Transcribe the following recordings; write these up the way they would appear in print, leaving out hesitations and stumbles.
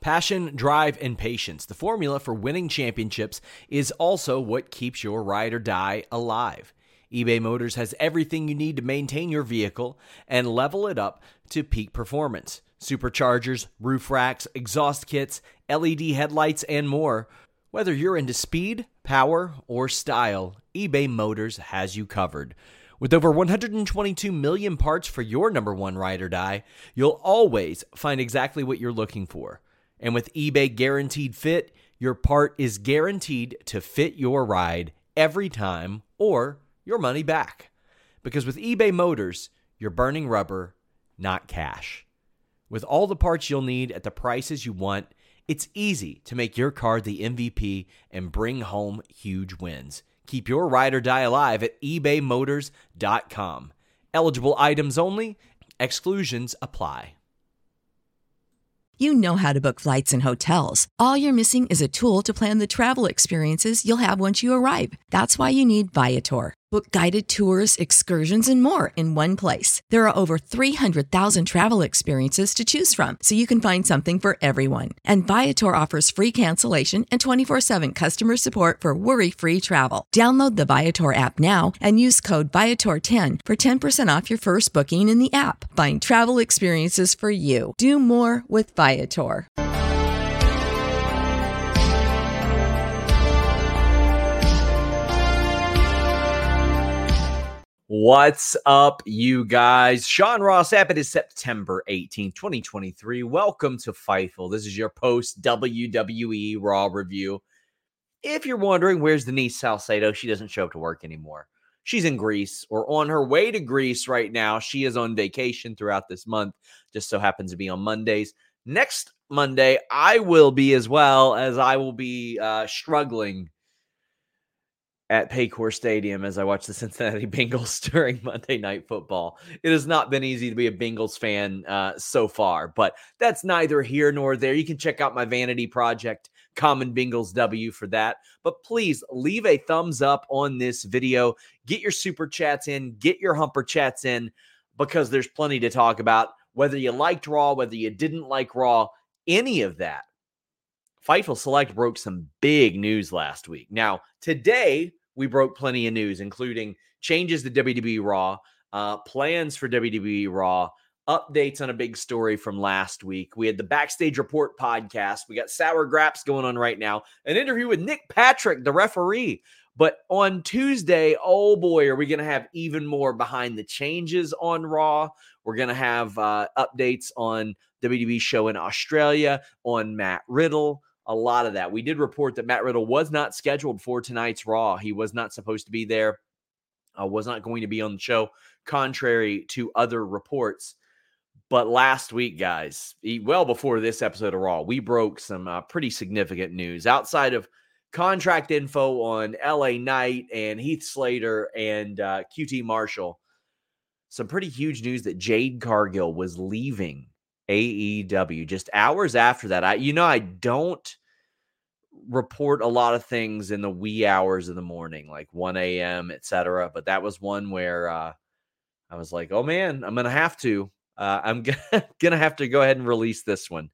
Passion, drive, and patience. The formula for winning championships is also what keeps your ride or die alive. eBay Motors has everything you need to maintain your vehicle and level it up to peak performance. Superchargers, roof racks, exhaust kits, LED headlights, and more. Whether you're into speed, power, or style, eBay Motors has you covered. With over 122 million parts for your number one ride or die, you'll always find exactly what you're looking for. And with eBay Guaranteed Fit, your part is guaranteed to fit your ride every time or your money back. Because with eBay Motors, you're burning rubber, not cash. With all the parts you'll need at the prices you want, it's easy to make your car the MVP and bring home huge wins. Keep your ride or die alive at ebaymotors.com. Eligible items only. Exclusions apply. You know how to book flights and hotels. All you're missing is a tool to plan the travel experiences you'll have once you arrive. That's why you need Viator. Book guided tours, excursions, and more in one place. There are over 300,000 travel experiences to choose from, so you can find something for everyone. And Viator offers free cancellation and 24/7 customer support for worry-free travel. Download the Viator app now and use code Viator10 for 10% off your first booking in the app. Find travel experiences for you. Do more with Viator. What's up, you guys? Sean Ross Sapp. It is September 18th, 2023. Welcome to Fightful. This is your post-WWE Raw review. If you're wondering, where's Denise Salcedo? She doesn't show up to work anymore. She's in Greece or on her way to Greece right now. She is on vacation throughout this month. Just so happens to be on Mondays. Next Monday, I will be as well, as I will be struggling at Paycor Stadium as I watch the Cincinnati Bengals during Monday Night Football. It has not been easy to be a Bengals fan so far, but that's neither here nor there. You can check out my vanity project, Common Bengals W, for that. But please leave a thumbs up on this video. Get your super chats in, get your humper chats in, because there's plenty to talk about. Whether you liked Raw, whether you didn't like Raw, any of that. Fightful Select broke some big news last week. Now, today, we broke plenty of news, including changes to WWE Raw, plans for WWE Raw, updates on a big story from last week. We had the Backstage Report podcast. We got Sour Graps going on right now. An interview with Nick Patrick, the referee. But on Tuesday, oh boy, are we going to have even more behind the changes on Raw. We're going to have updates on WWE show in Australia, on Matt Riddle. A lot of that. We did report that Matt Riddle was not scheduled for tonight's Raw. He was not supposed to be there, was not going to be on the show, contrary to other reports. But last week, guys, well before this episode of Raw, we broke some pretty significant news. Outside of contract info on LA Knight and Heath Slater and QT Marshall, some pretty huge news that Jade Cargill was leaving AEW just hours after that. I don't report a lot of things in the wee hours of the morning, like 1 a.m., etc. But that was one where I was like, oh man, I'm going to have to. I'm going to have to go ahead and release this one.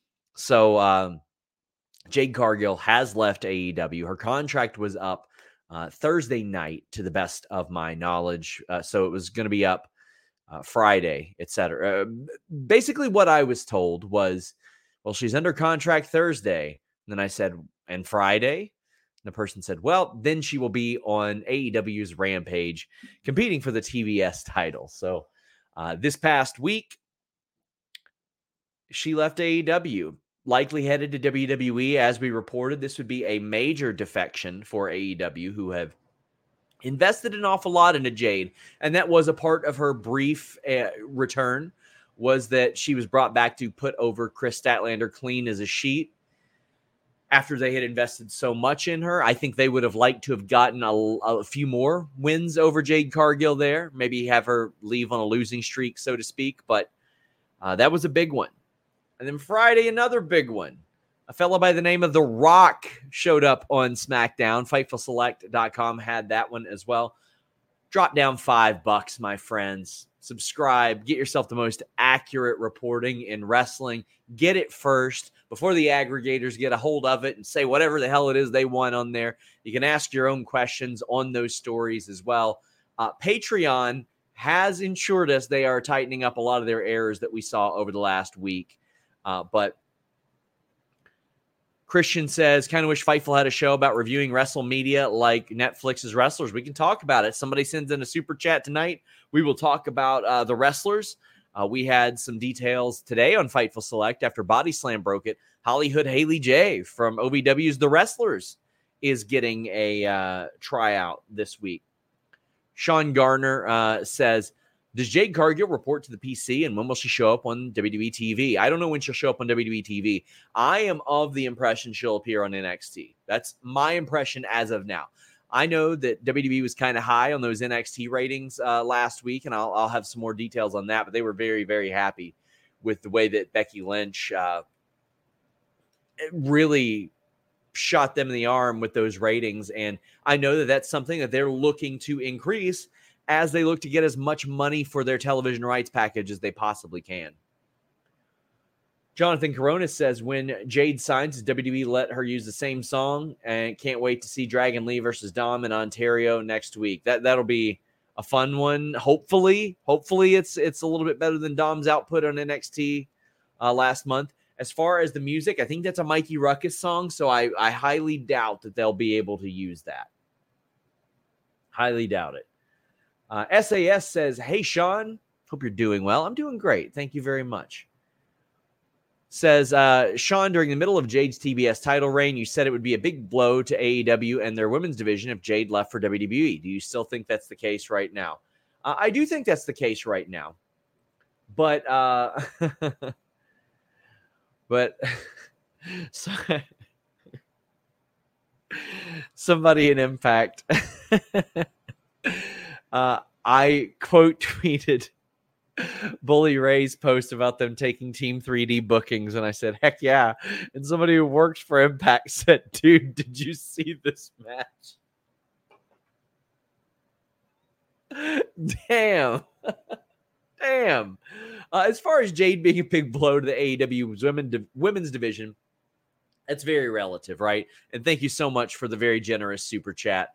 So Jade Cargill has left AEW. Her contract was up Thursday night, to the best of my knowledge. So it was going to be up Friday, etc. Basically, what I was told was, well, she's under contract Thursday. And then I said, and Friday? And the person said, well, then she will be on AEW's Rampage competing for the TBS title. So this past week, she left AEW, likely headed to WWE. As we reported, this would be a major defection for AEW, who have invested an awful lot into Jade, and that was a part of her brief return, was that she was brought back to put over Chris Statlander clean as a sheet after they had invested so much in her. I think they would have liked to have gotten a few more wins over Jade Cargill there, maybe have her leave on a losing streak, so to speak, but that was a big one. And then Friday, another big one. A fellow by the name of The Rock showed up on SmackDown. FightfulSelect.com had that one as well. drop down $5, my friends. Subscribe. Get yourself the most accurate reporting in wrestling. Get it first before the aggregators get a hold of it and say whatever the hell it is they want on there. You can ask your own questions on those stories as well. Patreon has ensured us they are tightening up a lot of their errors that we saw over the last week. But Christian says, kind of wish Fightful had a show about reviewing WrestleMania like Netflix's Wrestlers. We can talk about it. Somebody sends in a super chat tonight. We will talk about the Wrestlers. We had some details today on Fightful Select after Body Slam broke it. Hollywood Haley J from OVW's The Wrestlers is getting a tryout this week. Sean Garner says, does Jade Cargill report to the PC, and when will she show up on WWE TV? I don't know when she'll show up on WWE TV. I am of the impression she'll appear on NXT. That's my impression as of now. I know that WWE was kind of high on those NXT ratings last week, and I'll have some more details on that, but they were very, very happy with the way that Becky Lynch really shot them in the arm with those ratings, and I know that that's something that they're looking to increase as they look to get as much money for their television rights package as they possibly can. Jonathan Corona says, when Jade signs, does WWE let her use the same song? And can't wait to see Dragon Lee versus Dom in Ontario next week. That'll be a fun one. Hopefully it's a little bit better than Dom's output on NXT last month. As far as the music, I think that's a Mikey Ruckus song, so I highly doubt that they'll be able to use that. Highly doubt it. SAS says, hey, Sean, hope you're doing well. I'm doing great. Thank you very much. Says, Sean, during the middle of Jade's TBS title reign, you said it would be a big blow to AEW and their women's division if Jade left for WWE. Do you still think that's the case right now? I do think that's the case right now. But, somebody in Impact I quote tweeted Bully Ray's post about them taking Team 3D bookings, and I said, heck yeah. And somebody who works for Impact said, dude, did you see this match? Damn. As far as Jade being a big blow to the AEW women's division, that's very relative, right? And thank you so much for the very generous super chat.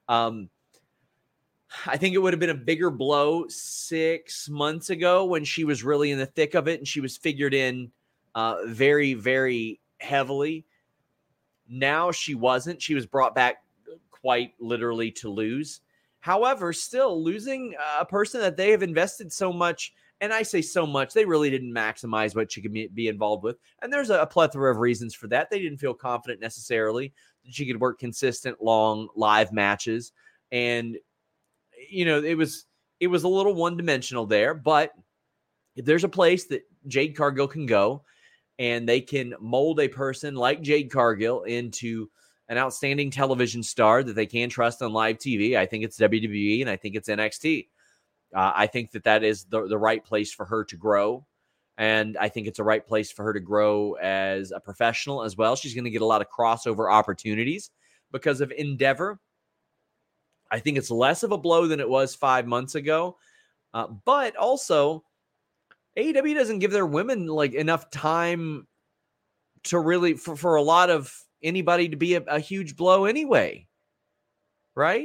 I think it would have been a bigger blow 6 months ago when she was really in the thick of it and she was figured in very, very heavily. Now she wasn't. She was brought back quite literally to lose. However, still losing a person that they have invested so much, and I say so much, they really didn't maximize what she could be involved with. And there's a plethora of reasons for that. They didn't feel confident necessarily that she could work consistent, long, live matches. And you know, it was a little one-dimensional there, but if there's a place that Jade Cargill can go and they can mold a person like Jade Cargill into an outstanding television star that they can trust on live TV, I think it's WWE and I think it's NXT. I think that is the right place for her to grow. And I think it's a right place for her to grow as a professional as well. She's going to get a lot of crossover opportunities because of Endeavor. I think it's less of a blow than it was 5 months ago. But also, AEW doesn't give their women like enough time to really, for a lot of anybody to be a huge blow anyway. Right?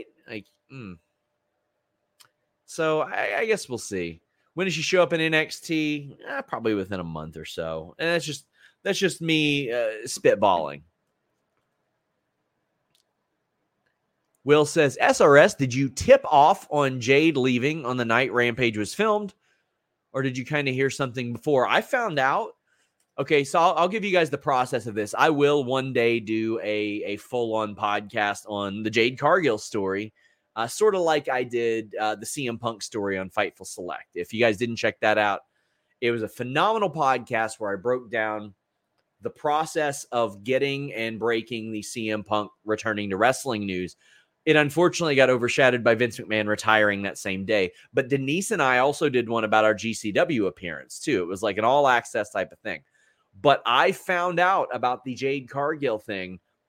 So I guess we'll see. When does she show up in NXT? Probably within a month or so. And that's just me spitballing. Will says, SRS, did you tip off on Jade leaving on the night Rampage was filmed? Or did you kind of hear something before? I found out. Okay, so I'll give you guys the process of this. I will one day do a full-on podcast on the Jade Cargill story, sort of like I did the CM Punk story on Fightful Select. If you guys didn't check that out, it was a phenomenal podcast where I broke down the process of getting and breaking the CM Punk returning to wrestling news. It unfortunately got overshadowed by Vince McMahon retiring that same day. But Denise and I also did one about our GCW appearance, too. It was like an all-access type of thing. But I found out about the Jade Cargill thing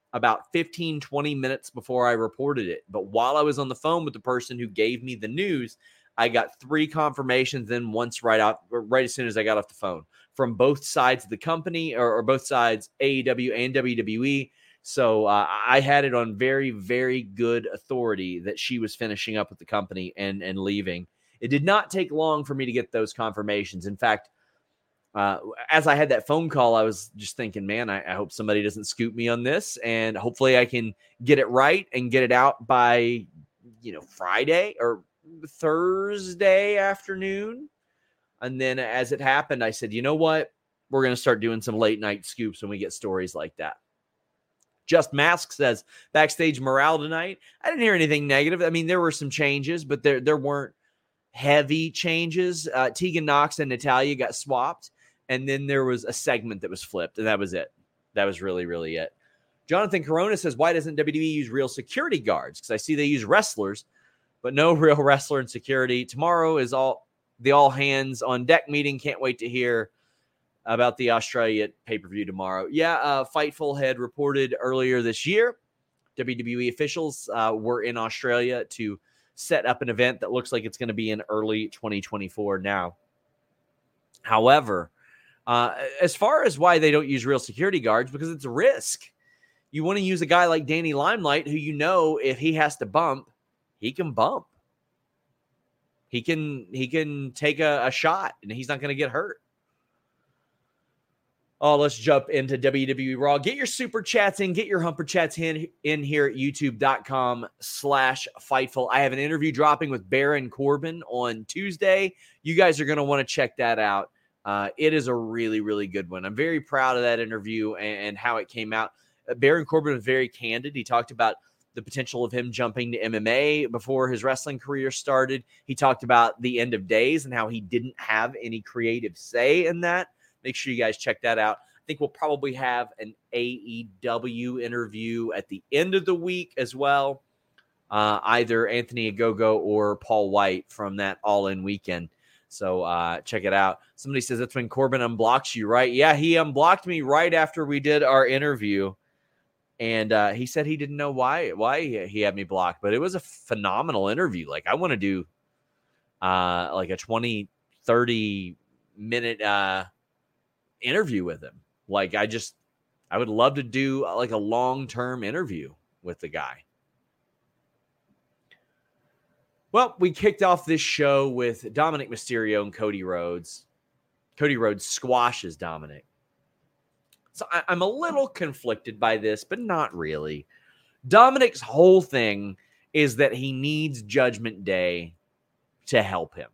about 15, 20 minutes before I reported it. But while I was on the phone with the person who gave me the news, I got 3 confirmations then once right as soon as I got off the phone from both sides of the company or both sides, AEW and WWE. So I had it on very, very good authority that she was finishing up with the company and leaving. It did not take long for me to get those confirmations. In fact, as I had that phone call, I was just thinking, man, I hope somebody doesn't scoop me on this, and hopefully I can get it right and get it out by, Friday or Thursday afternoon. And then as it happened, I said, you know what? We're going to start doing some late night scoops when we get stories like that. Just Mask says, backstage morale tonight. I didn't hear anything negative. I mean, there were some changes, but there weren't heavy changes. Tegan Nox and Natalya got swapped. And then there was a segment that was flipped, and that was it. That was really, really it. Jonathan Corona says, why doesn't WWE use real security guards? Because I see they use wrestlers, but no real wrestler in security. Tomorrow is the all hands on deck meeting. Can't wait to hear about the Australia pay-per-view tomorrow. Yeah, Fightful had reported earlier this year, WWE officials were in Australia to set up an event that looks like it's going to be in early 2024 now. However, as far as why they don't use real security guards, because it's a risk. You want to use a guy like Danny Limelight, who if he has to bump, he can bump. He can take a shot, and he's not going to get hurt. Oh, let's jump into WWE Raw. Get your super chats in. Get your humper chats in here at youtube.com/Fightful. I have an interview dropping with Baron Corbin on Tuesday. You guys are going to want to check that out. It is a really, really good one. I'm very proud of that interview and how it came out. Baron Corbin was very candid. He talked about the potential of him jumping to MMA before his wrestling career started. He talked about the end of days and how he didn't have any creative say in that. Make sure you guys check that out. I think we'll probably have an AEW interview at the end of the week as well. Either Anthony Ogogo or Paul White from that All-In weekend. So check it out. Somebody says that's when Corbin unblocks you, right? Yeah, he unblocked me right after we did our interview. And he said he didn't know why he had me blocked. But it was a phenomenal interview. Like, I want to do like a 20, 30-minute interview with him. Like, I would love to do like a long-term interview with the guy. Well, we kicked off this show with Dominic Mysterio and Cody Rhodes. Cody Rhodes squashes Dominic. So I'm a little conflicted by this, but not really. Dominic's whole thing is that he needs Judgment Day to help him.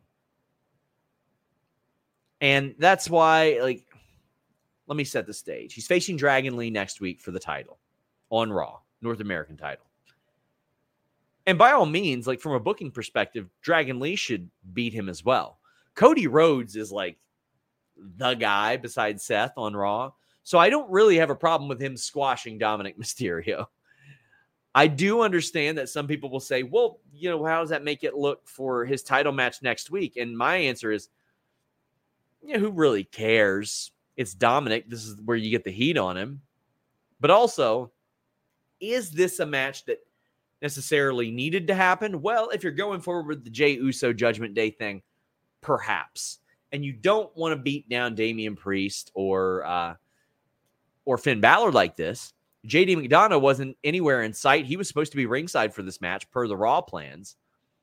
And that's why, like, let me set the stage. He's facing Dragon Lee next week for the title on Raw, North American title. And by all means, like, from a booking perspective, Dragon Lee should beat him as well. Cody Rhodes is like the guy besides Seth on Raw. So I don't really have a problem with him squashing Dominic Mysterio. I do understand that some people will say, well, how does that make it look for his title match next week? And my answer is, who really cares? It's Dominic. This is where you get the heat on him. But also, is this a match that necessarily needed to happen? Well, if you're going forward with the Jey Uso Judgment Day thing, perhaps. And you don't want to beat down Damian Priest or Finn Balor like this. JD McDonough wasn't anywhere in sight. He was supposed to be ringside for this match per the Raw plans.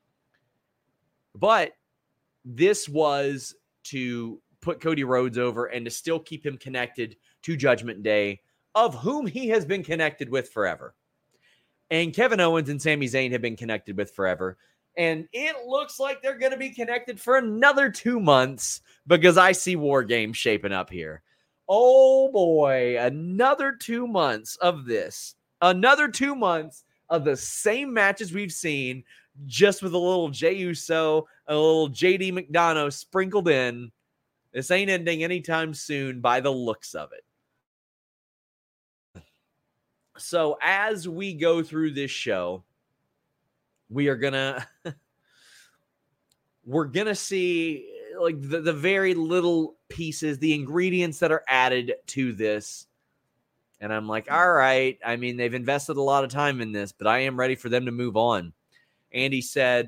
But this was to put Cody Rhodes over and to still keep him connected to Judgment Day, of whom he has been connected with forever. And Kevin Owens and Sami Zayn have been connected with forever. And it looks like they're going to be connected for another 2 months because I see War Games shaping up here. Oh boy, another 2 months of this. Another 2 months of the same matches we've seen, just with a little Jey Uso, a little JD McDonough sprinkled in. This ain't ending anytime soon by the looks of it. So as we go through this show, we're gonna see like the very little pieces, the ingredients that are added to this And I'm like, all right. I mean, they've invested a lot of time in this, but I am ready for them to move on. Andy said,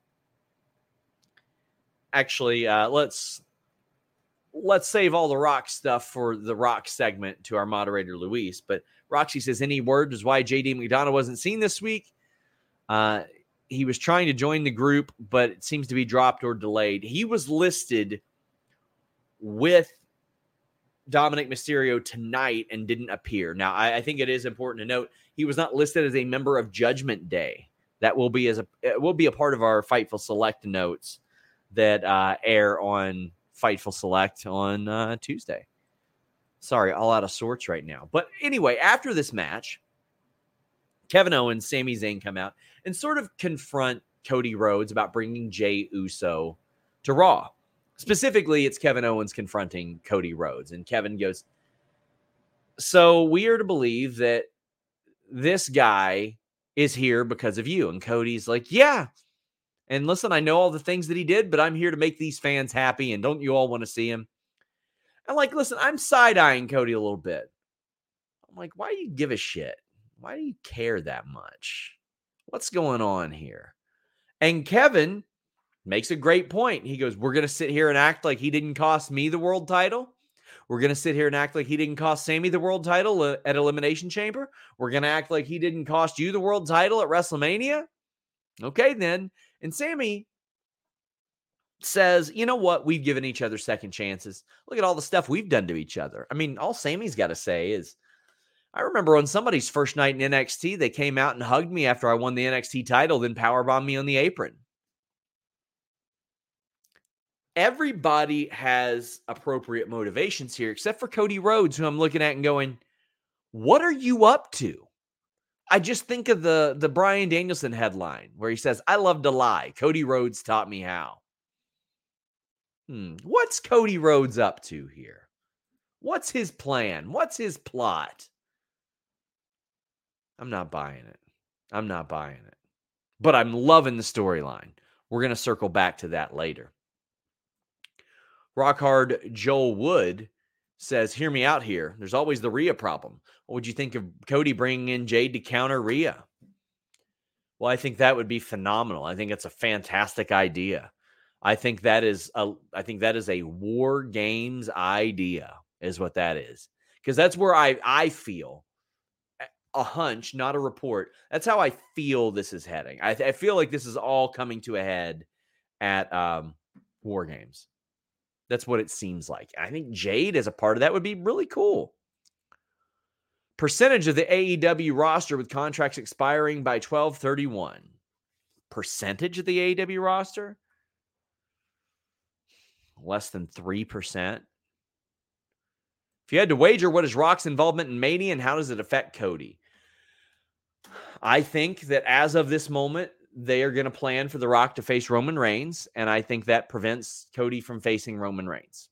let's save all the Rock stuff for the Rock segment to our moderator, Luis. But Roxy says, any word as why JD McDonough wasn't seen this week? He was trying to join the group, but it seems to be dropped or delayed. He was listed with Dominic Mysterio tonight and didn't appear. Now, I think it is important to note he was not listed as a member of Judgment Day. That will be a part of our Fightful Select notes that air on Fightful Select on Tuesday. Sorry, all out of sorts right now. But anyway, after this match, Kevin Owens, Sami Zayn come out and sort of confront Cody Rhodes about bringing Jey Uso to Raw. Specifically, it's Kevin Owens confronting Cody Rhodes. And Kevin goes, so we are to believe that this guy is here because of you. And Cody's like, yeah. And listen, I know all the things that he did, but I'm here to make these fans happy. And don't you all want to see him? And like, listen, I'm side-eyeing Cody a little bit. I'm like, why do you give a shit? Why do you care that much? What's going on here? And Kevin makes a great point. He goes, we're going to sit here and act like he didn't cost me the world title. We're going to sit here and act like he didn't cost Sami the world title at Elimination Chamber. We're going to act like he didn't cost you the world title at WrestleMania. Okay, then. And Sami says, you know what? We've given each other second chances. Look at all the stuff we've done to each other. I mean, all Sami's got to say is, I remember on somebody's first night in NXT, they came out and hugged me after I won the NXT title, then powerbombed me on the apron. Everybody has appropriate motivations here, except for Cody Rhodes, who I'm looking at and going, what are you up to? I just think of the Bryan Danielson headline where he says, I love to lie. Cody Rhodes taught me how. What's Cody Rhodes up to here? What's his plan? What's his plot? I'm not buying it. But I'm loving the storyline. We're going to circle back to that later. Rockhard Joel Wood says, hear me out here. There's always the Rhea problem. What would you think of Cody bringing in Jade to counter Rhea? Well, I think that would be phenomenal. I think it's a fantastic idea. I think that is a War Games idea is what that is. Because that's where I feel a hunch, not a report. That's how I feel this is heading. I feel like this is all coming to a head at War Games. That's what it seems like. I think Jade as a part of that would be really cool. Percentage of the AEW roster with contracts expiring by 12/31. Percentage of the AEW roster? Less than 3%. If you had to wager, what is Rock's involvement in Mania and how does it affect Cody? I think that as of this moment, they are going to plan for The Rock to face Roman Reigns, and I think that prevents Cody from facing Roman Reigns.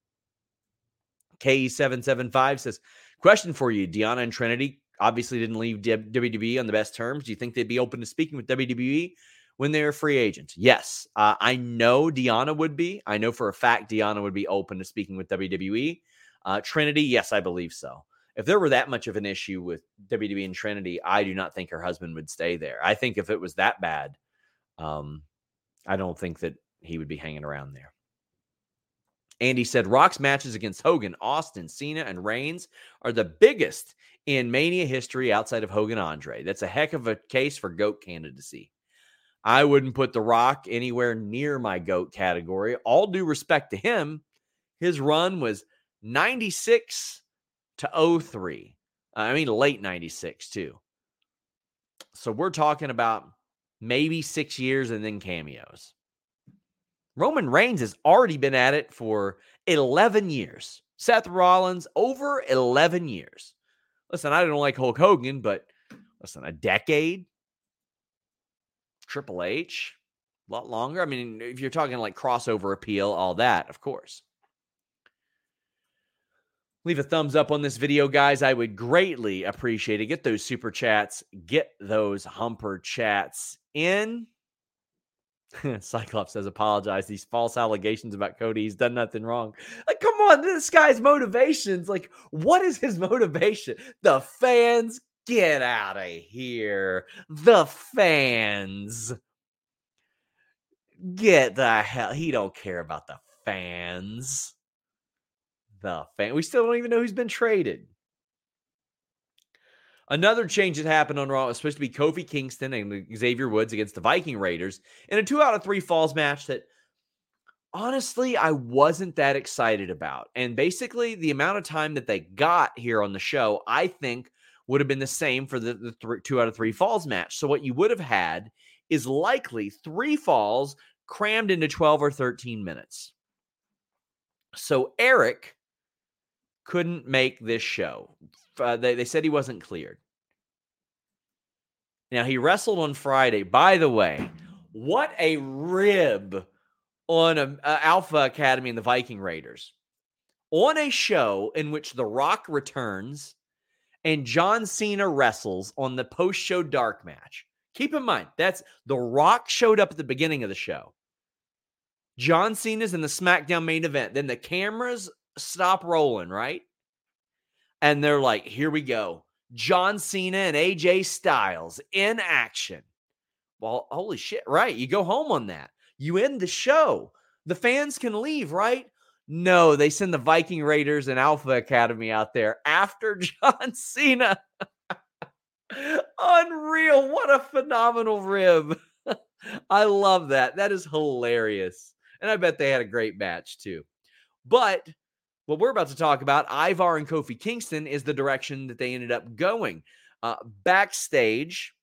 KE775 says, question for you. Deonna and Trinity obviously didn't leave WWE on the best terms. Do you think they'd be open to speaking with WWE when they're free agents? Yes. I know Deonna would be. I know for a fact Deonna would be open to speaking with WWE. Trinity, yes, I believe so. If there were that much of an issue with WWE and Trinity, I do not think her husband would stay there. I think if it was that bad, I don't think that he would be hanging around there. Andy said, Rock's matches against Hogan, Austin, Cena, and Reigns are the biggest in Mania history outside of Hogan Andre. That's a heck of a case for GOAT candidacy. I wouldn't put The Rock anywhere near my GOAT category. All due respect to him, his run was 96 to 03. Late 96 too. So we're talking about maybe 6 years and then cameos. Roman Reigns has already been at it for 11 years. Seth Rollins, over 11 years. Listen, I don't like Hulk Hogan, but listen, a decade? Triple H? A lot longer? I mean, if you're talking like crossover appeal, all that, of course. Leave a thumbs up on this video, guys. I would greatly appreciate it. Get those super chats. Get those humper chats in. Cyclops says, apologize. These false allegations about Cody. He's done nothing wrong. Like, come on, this guy's motivations. Like, what is his motivation? The fans, get out of here. The fans. Get the hell. He don't care about the fans. We still don't even know who's been traded. Another change that happened on Raw was supposed to be Kofi Kingston and Xavier Woods against the Viking Raiders in a 2 out of 3 falls match that honestly I wasn't that excited about. And basically the amount of time that they got here on the show, I think would have been the same for the 2 out of 3 falls match. So what you would have had is likely 3 falls crammed into 12 or 13 minutes. So Eric couldn't make this show. They said he wasn't cleared. Now, he wrestled on Friday. By the way, what a rib on Alpha Academy and the Viking Raiders. On a show in which The Rock returns and John Cena wrestles on the post-show dark match. Keep in mind, that's The Rock showed up at the beginning of the show. John Cena's in the SmackDown main event. Then the cameras stop rolling, right? And they're like, here we go. John Cena and AJ Styles in action. Well, holy shit, right. You go home on that. You end the show. The fans can leave, right? No, they send the Viking Raiders and Alpha Academy out there after John Cena. Unreal. What a phenomenal rib. I love that. That is hilarious. And I bet they had a great match too. But what we're about to talk about, Ivar and Kofi Kingston, is the direction that they ended up going. Backstage,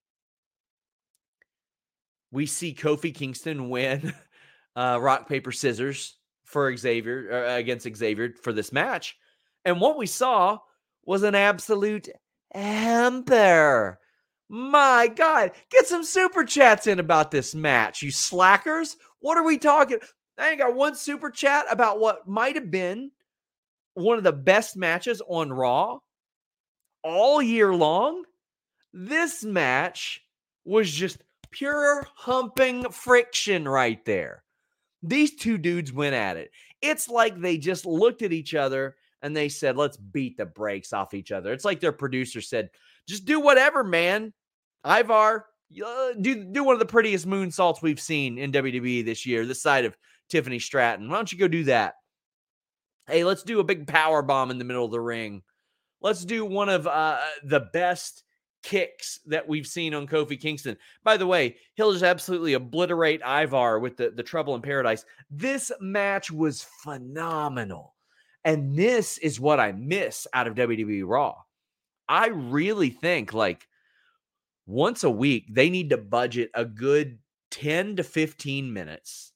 we see Kofi Kingston win rock, paper, scissors for Xavier against Xavier for this match. And what we saw was an absolute hamper. My God, get some super chats in about this match, you slackers. What are we talking? I ain't got one super chat about what might have been one of the best matches on Raw all year long. This match was just pure humping friction right there. These two dudes went at it. It's like they just looked at each other and they said, let's beat the brakes off each other. It's like their producer said, just do whatever, man. Ivar, do one of the prettiest moonsaults we've seen in WWE this year, this side of Tiffany Stratton. Why don't you go do that? Hey, let's do a big power bomb in the middle of the ring. Let's do one of the best kicks that we've seen on Kofi Kingston. By the way, he'll just absolutely obliterate Ivar with the Trouble in Paradise. This match was phenomenal. And this is what I miss out of WWE Raw. I really think like once a week, they need to budget a good 10 to 15 minutes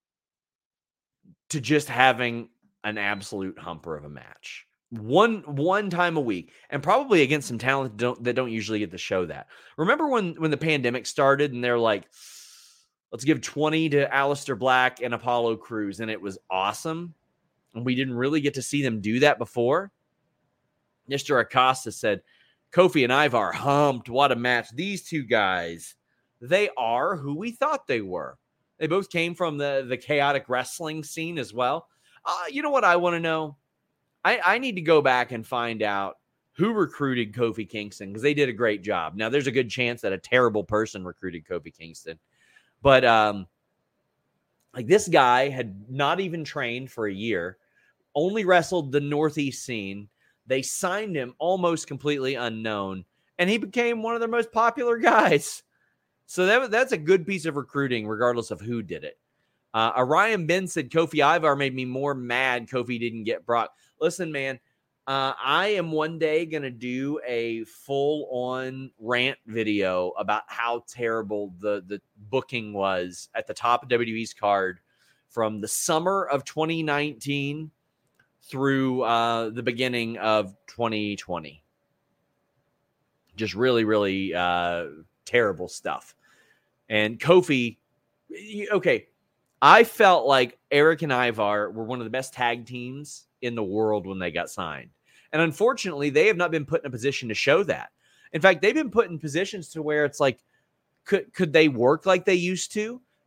to just having an absolute humper of a match. One time a week, and probably against some talent that don't usually get to show that. Remember when the pandemic started and they're like, let's give 20 to Aleister Black and Apollo Crews, and it was awesome. And we didn't really get to see them do that before. Mr. Acosta said, Kofi and Ivar humped. What a match. These two guys, they are who we thought they were. They both came from the chaotic wrestling scene as well. You know what I want to know? I need to go back and find out who recruited Kofi Kingston because they did a great job. Now, there's a good chance that a terrible person recruited Kofi Kingston. But like this guy had not even trained for a year, only wrestled the Northeast scene. They signed him almost completely unknown, and he became one of their most popular guys. So that's a good piece of recruiting, regardless of who did it. Orion Ben said, Kofi Ivar made me more mad Kofi didn't get Brock. Listen, man, I am one day going to do a full-on rant video about how terrible the booking was at the top of WWE's card from the summer of 2019 through the beginning of 2020. Just really, really terrible stuff. And Kofi, okay, I felt like Eric and Ivar were one of the best tag teams in the world when they got signed. And unfortunately, they have not been put in a position to show that. In fact, they've been put in positions to where it's like, could they work like they used to?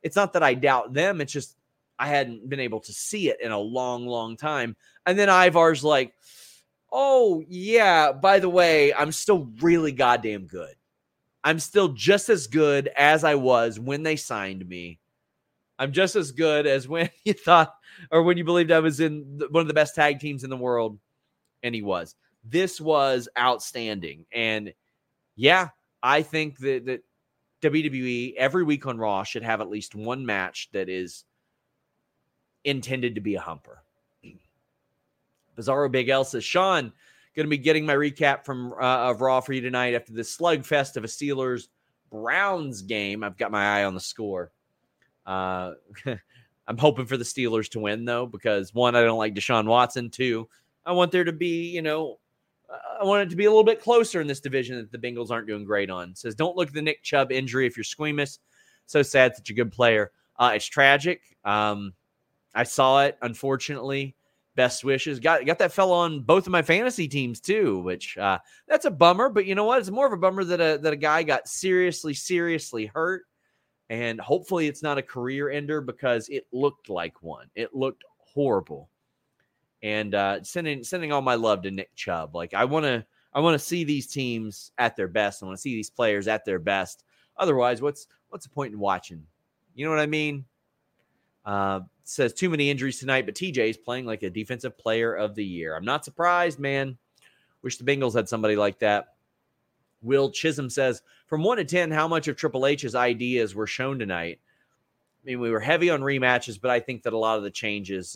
it's not that I doubt them. It's just I hadn't been able to see it in a long, long time. And then Ivar's like, oh, yeah, by the way, I'm still really goddamn good. I'm still just as good as I was when they signed me. I'm just as good as when you thought or when you believed I was in one of the best tag teams in the world. And he was. This was outstanding. And yeah, I think that WWE every week on Raw should have at least one match that is intended to be a humper. Bizarro Big L says, Sean, going to be getting my recap from of Raw for you tonight after this slugfest of a Steelers-Browns game. I've got my eye on the score. I'm hoping for the Steelers to win, though, because, one, I don't like Deshaun Watson. Two, I want there to be, I want it to be a little bit closer in this division that the Bengals aren't doing great on. It says, don't look at the Nick Chubb injury if you're squeamish. So sad, such a good player. It's tragic. I saw it, unfortunately. Best wishes. Got that fella on both of my fantasy teams too, which that's a bummer. But you know what? It's more of a bummer that a guy got seriously hurt, and hopefully it's not a career ender because it looked like one. It looked horrible. And sending all my love to Nick Chubb. Like I want to see these teams at their best. I want to see these players at their best. Otherwise, what's the point in watching? You know what I mean? Says too many injuries tonight, but TJ is playing like a defensive player of the year. I'm not surprised, man. Wish the Bengals had somebody like that. Will Chisholm says, from 1 to 10, how much of Triple H's ideas were shown tonight? I mean, we were heavy on rematches, but I think that a lot of the changes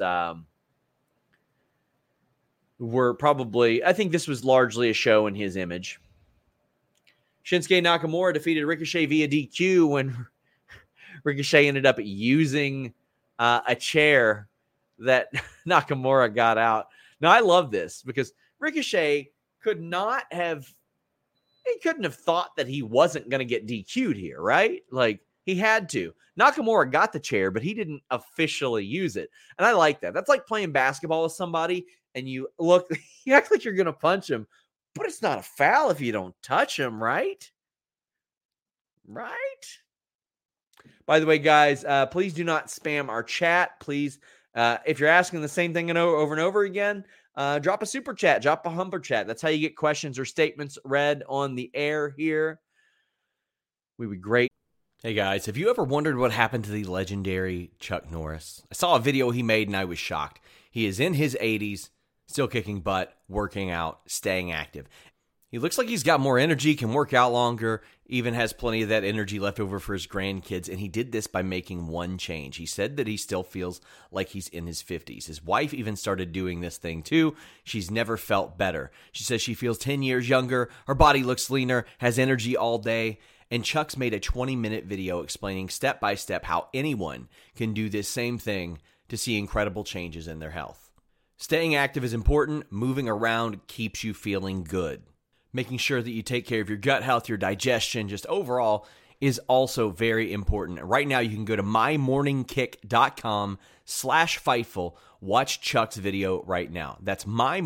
were probably, I think this was largely a show in his image. Shinsuke Nakamura defeated Ricochet via DQ when Ricochet ended up using a chair that Nakamura got out. Now, I love this because Ricochet couldn't have thought that he wasn't going to get DQ'd here, right? Like, he had to. Nakamura got the chair, but he didn't officially use it. And I like that. That's like playing basketball with somebody and you act like you're going to punch him, but it's not a foul if you don't touch him, right? Right? By the way, guys, please do not spam our chat. Please, if you're asking the same thing over and over again, drop a super chat, drop a humper chat. That's how you get questions or statements read on the air here. We'd be great. Hey, guys, have you ever wondered what happened to the legendary Chuck Norris? I saw a video he made and I was shocked. He is in his 80s, still kicking butt, working out, staying active. He looks like he's got more energy, can work out longer, even has plenty of that energy left over for his grandkids, and he did this by making one change. He said that he still feels like he's in his 50s. His wife even started doing this thing too. She's never felt better. She says she feels 10 years younger, her body looks leaner, has energy all day, and Chuck's made a 20-minute video explaining step by step how anyone can do this same thing to see incredible changes in their health. Staying active is important. Moving around keeps you feeling good. Making sure that you take care of your gut health, your digestion, just overall is also very important. Right now, you can go to mymorningkick.com/Fightful. Watch Chuck's video right now. That's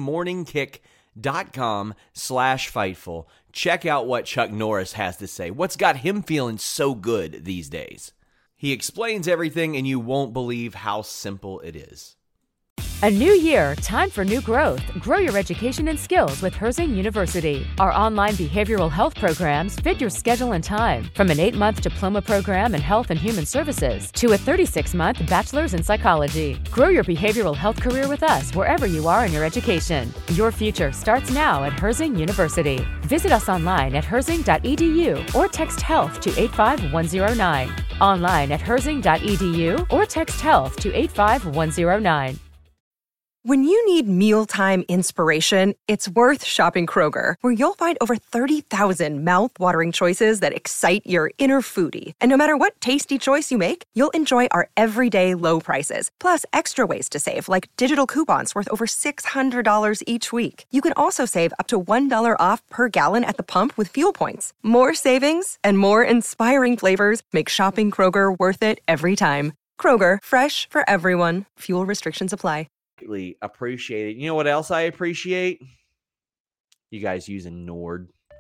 mymorningkick.com/Fightful. Check out what Chuck Norris has to say. What's got him feeling so good these days? He explains everything, and you won't believe how simple it is. A new year, time for new growth. Grow your education and skills with Herzing University. Our online behavioral health programs fit your schedule and time. From an 8-month diploma program in health and human services to a 36-month bachelor's in psychology. Grow your behavioral health career with us wherever you are in your education. Your future starts now at Herzing University. Visit us online at herzing.edu or text health to 85109. Online at herzing.edu or text health to 85109. When you need mealtime inspiration, it's worth shopping Kroger, where you'll find over 30,000 mouth-watering choices that excite your inner foodie. And no matter what tasty choice you make, you'll enjoy our everyday low prices, plus extra ways to save, like digital coupons worth over $600 each week. You can also save up to $1 off per gallon at the pump with fuel points. More savings and more inspiring flavors make shopping Kroger worth it every time. Kroger, fresh for everyone. Fuel restrictions apply. Appreciate it. You know what else I appreciate? You guys using Nord.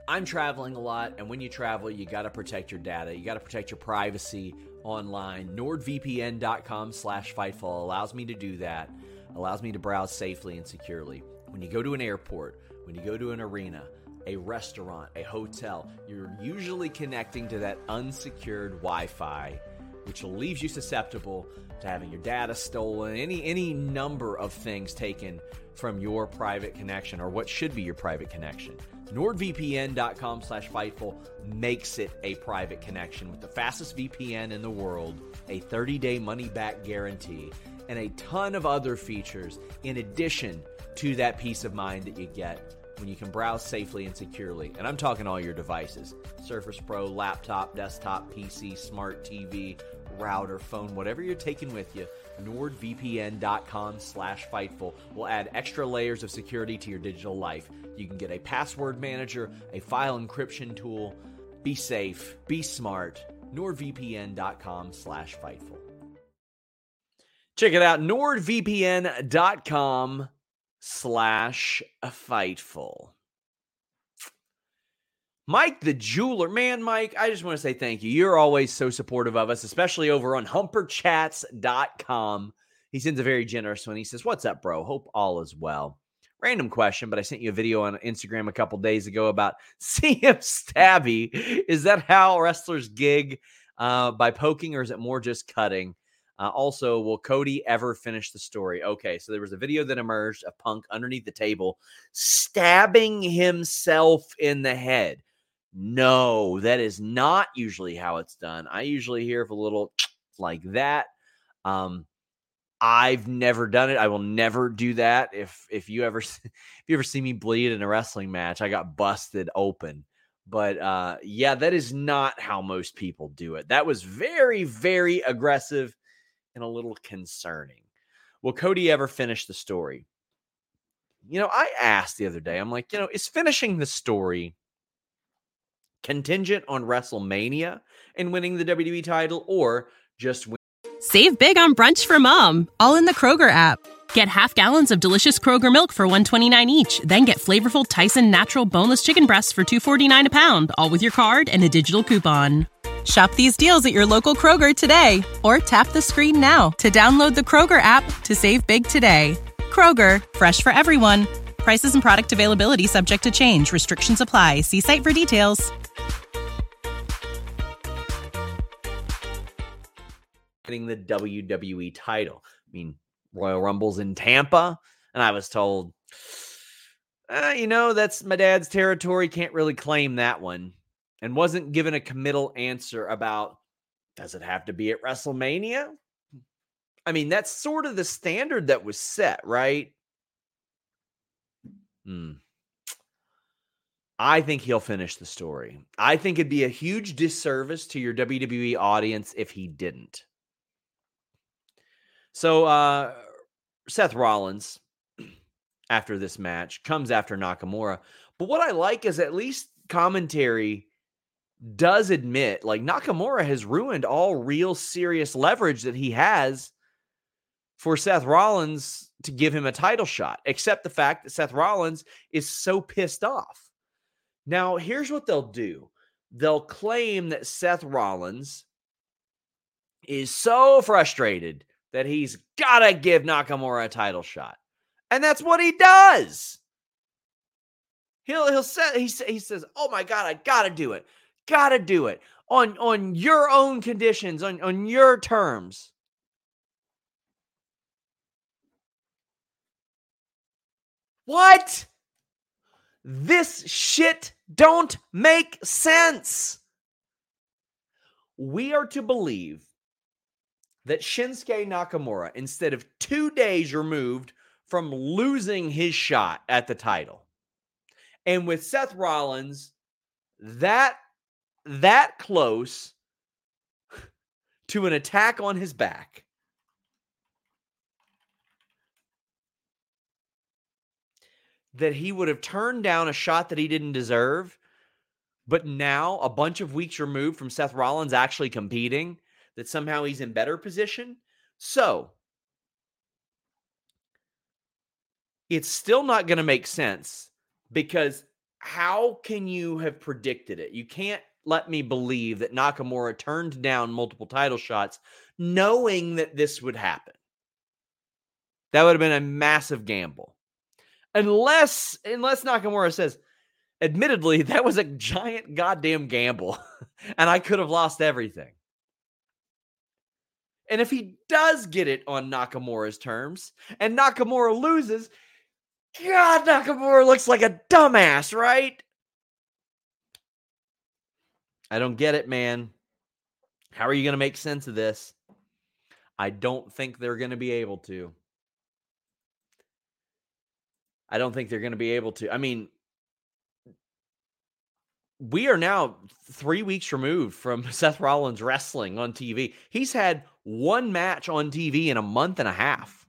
I'm traveling a lot, and when you travel, you got to protect your data. You got to protect your privacy online. NordVPN.com/Fightful allows me to do that, allows me to browse safely and securely. When you go to an airport, when you go to an arena, a restaurant, a hotel, you're usually connecting to that unsecured Wi-Fi, which leaves you susceptible to having your data stolen, any number of things taken from your private connection or what should be your private connection. NordVPN.com/Fightful makes it a private connection with the fastest VPN in the world, a 30-day money-back guarantee, and a ton of other features in addition to that peace of mind that you get when you can browse safely and securely. And I'm talking all your devices: Surface Pro, laptop, desktop, PC, smart TV, router, phone, whatever you're taking with you. NordVPN.com/Fightful will add extra layers of security to your digital life. You can get a password manager, a file encryption tool. Be safe, be smart. NordVPN.com/Fightful. Check it out, NordVPN.com/Fightful. Mike the Jeweler. Man, Mike, I just want to say thank you. You're always so supportive of us, especially over on humperchats.com. He sends a very generous one. He says, "What's up, bro? Hope all is well. Random question, but I sent you a video on Instagram a couple days ago about CM Stabby. Is that how wrestlers gig, by poking, or is it more just cutting? Also, will Cody ever finish the story?" Okay, so there was a video that emerged of Punk underneath the table stabbing himself in the head. No, that is not usually how it's done. I usually hear of a little like that. I've never done it. I will never do that. If you ever see me bleed in a wrestling match, I got busted open. But yeah, that is not how most people do it. That was very, very aggressive and a little concerning. Will Cody ever finish the story? You know, I asked the other day, I'm like, is finishing the story contingent on WrestleMania and winning the WWE title, or just win? Save big on brunch for mom, all in the Kroger app. Get half gallons of delicious Kroger milk for $1.29 each. Then get flavorful Tyson natural boneless chicken breasts for $2.49 a pound, all with your card and a digital coupon. Shop these deals at your local Kroger today, or tap the screen now to download the Kroger app to save big today. Kroger, fresh for everyone. Prices and product availability subject to change. Restrictions apply. See site for details. Getting the WWE title. I mean, Royal Rumble's in Tampa, and I was told, that's my dad's territory. Can't really claim that one. And wasn't given a committal answer about, does it have to be at WrestleMania? I mean, that's sort of the standard that was set, right? I think he'll finish the story. I think it'd be a huge disservice to your WWE audience if he didn't. So, Seth Rollins, after this match, comes after Nakamura. But what I like is at least commentary does admit, like, Nakamura has ruined all real serious leverage that he has for Seth Rollins to give him a title shot, except the fact that Seth Rollins is so pissed off. Now, here's what they'll do. They'll claim that Seth Rollins is so frustrated that he's got to give Nakamura a title shot. And that's what he does. He says, "Oh my God, I got to do it. Got to do it on your own conditions, on your terms." What? This shit don't make sense. We are to believe that Shinsuke Nakamura, instead of 2 days removed from losing his shot at the title, and with Seth Rollins that close to an attack on his back, that he would have turned down a shot that he didn't deserve, but now, a bunch of weeks removed from Seth Rollins actually competing, that somehow he's in better position. So, it's still not going to make sense, because how can you have predicted it? You can't let me believe that Nakamura turned down multiple title shots knowing that this would happen. That would have been a massive gamble. Unless Nakamura says, admittedly, that was a giant goddamn gamble and I could have lost everything. And if he does get it on Nakamura's terms and Nakamura loses, God, Nakamura looks like a dumbass, right? I don't get it, man. How are you going to make sense of this? I don't think they're going to be able to. I mean, we are now 3 weeks removed from Seth Rollins wrestling on TV. He's had one match on TV in a month and a half.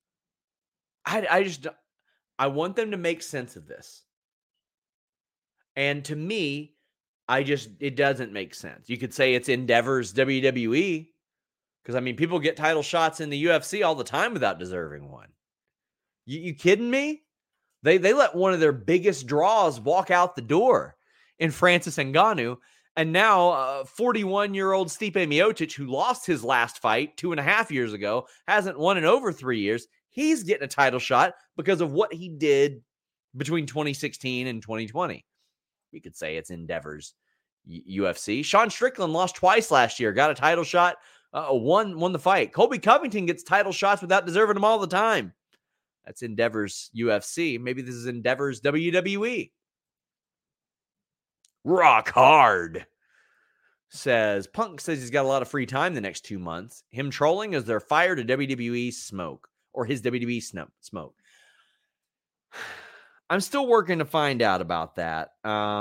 I want them to make sense of this. And to me, it doesn't make sense. You could say it's Endeavor's WWE. Because, I mean, people get title shots in the UFC all the time without deserving one. You kidding me? They let one of their biggest draws walk out the door in Francis Ngannou. And now 41-year-old Stipe Miocic, who lost his last fight 2.5 years ago, hasn't won in over 3 years. He's getting a title shot because of what he did between 2016 and 2020. You could say it's Endeavor's UFC. Sean Strickland lost twice last year, got a title shot, won the fight. Colby Covington gets title shots without deserving them all the time. That's Endeavor's UFC. Maybe this is Endeavor's WWE. Rock Hard says, Punk says he's got a lot of free time the next 2 months. Him trolling as they're fired to WWE smoke, or his WWE smoke. I'm still working to find out about that.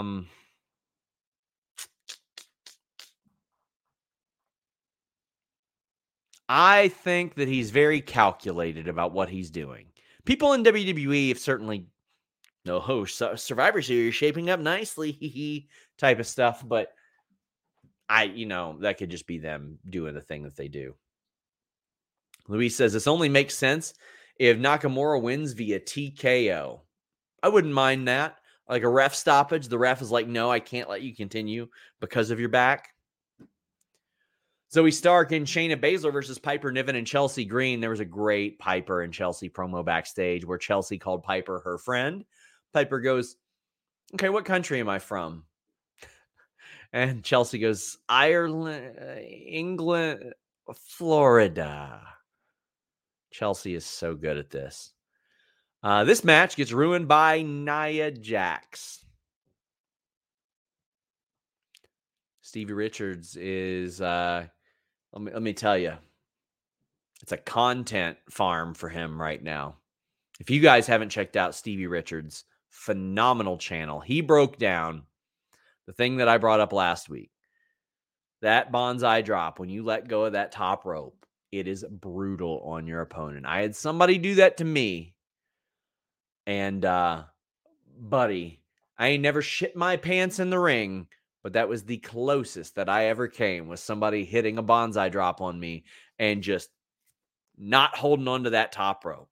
I think that he's very calculated about what he's doing. People in WWE have certainly Survivor Series shaping up nicely, type of stuff, but that could just be them doing the thing that they do. Luis says this only makes sense if Nakamura wins via TKO. I wouldn't mind that. Like a ref stoppage. The ref is like, no, I can't let you continue because of your back. Zoe Stark and Shayna Baszler versus Piper Niven and Chelsea Green. There was a great Piper and Chelsea promo backstage where Chelsea called Piper her friend. Piper goes, okay, what country am I from? And Chelsea goes, Ireland, England, Florida. Chelsea is so good at this. This match gets ruined by Nia Jax. Stevie Richards is, let me tell you, it's a content farm for him right now. If you guys haven't checked out Stevie Richards' phenomenal channel, he broke down the thing that I brought up last week. That bonsai drop, when you let go of that top rope, it is brutal on your opponent. I had somebody do that to me. And, buddy, I ain't never shit my pants in the ring, but that was the closest that I ever came, was somebody hitting a bonsai drop on me and just not holding on to that top rope.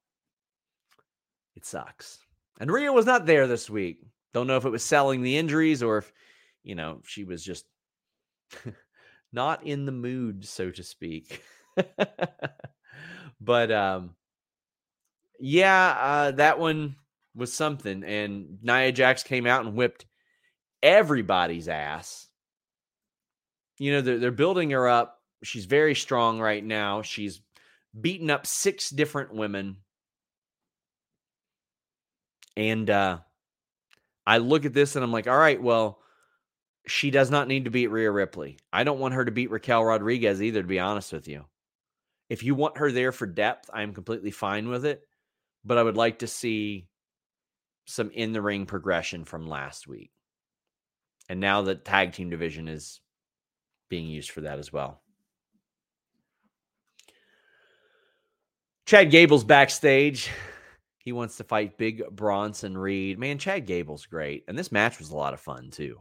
It sucks. And Rhea was not there this week. Don't know if it was selling the injuries or if, she was just not in the mood, so to speak. But, that one was something. And Nia Jax came out and whipped everybody's ass. They're building her up. She's very strong right now. She's beaten up 6 different women. And I look at this and I'm like, all right, well, she does not need to beat Rhea Ripley. I don't want her to beat Raquel Rodriguez either, to be honest with you. If you want her there for depth, I'm completely fine with it. But I would like to see some in-the-ring progression from last week. And now the tag team division is being used for that as well. Chad Gable's backstage. He wants to fight Big Bronson Reed. Man, Chad Gable's great. And this match was a lot of fun, too.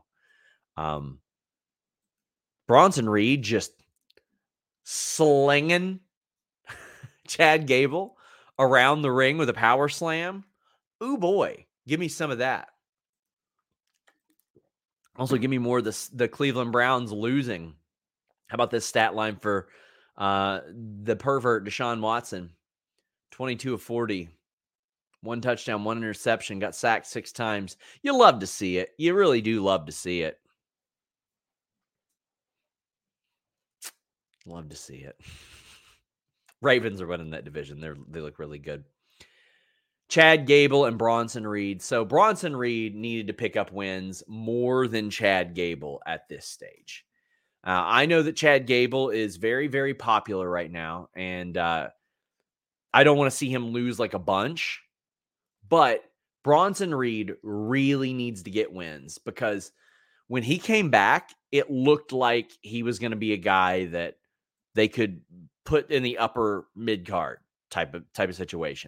Bronson Reed just slinging Chad Gable around the ring with a power slam. Ooh, boy. Give me some of that. Also, give me more of the Cleveland Browns losing. How about this stat line for the pervert Deshaun Watson? 22 of 40. 1 touchdown, 1 interception, got sacked 6 times. You love to see it. You really do love to see it. Love to see it. Ravens are winning that division. They look really good. Chad Gable and Bronson Reed. So Bronson Reed needed to pick up wins more than Chad Gable at this stage. I know that Chad Gable is very, very popular right now, and I don't want to see him lose like a bunch. But Bronson Reed really needs to get wins, because when he came back, it looked like he was going to be a guy that they could put in the upper mid card type of situation.